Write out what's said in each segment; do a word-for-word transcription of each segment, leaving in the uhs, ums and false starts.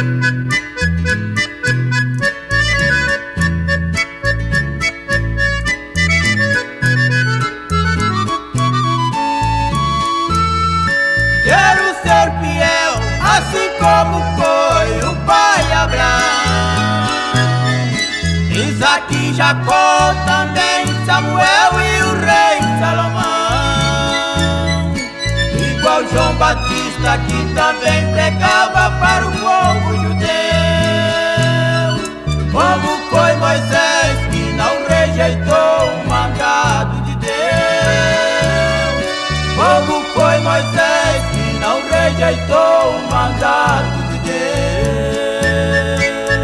Quero ser fiel, assim como foi o pai Abraão, Isaac e Jacó, também Samuel e o rei Salomão. Igual João Batista, que também pregava para o povo judeu. Como foi Moisés, que não rejeitou o mandado de Deus. Como foi Moisés, que não rejeitou o mandado de Deus.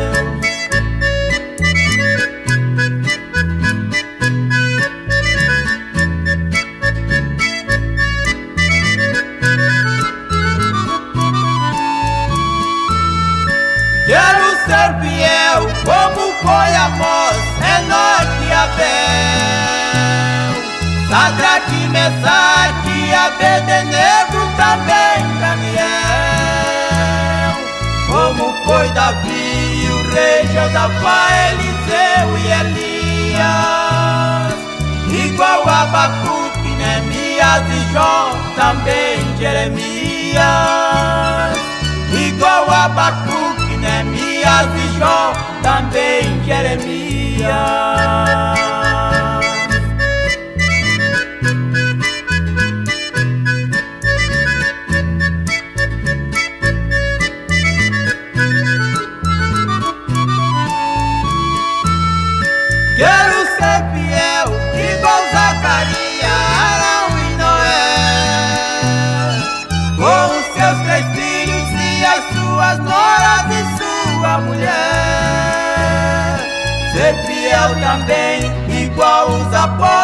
Quero ser fiel, como foi Amós, Enoque e Abel, Sadraque, Mesaque e Abednego, também Daniel. Como foi Davi, o rei Josafá, Eliseu e Elias. Igual Abacuque, Neemias e Jó, também Jeremias. Igual Abacuque, Neemias e Jó, também Jeremias. Quero ser fiel, igual Zacarias, Arão e Noé, com os seus três filhos e as suas noras e sua mulher. Ser fiel também, igual os apóstolos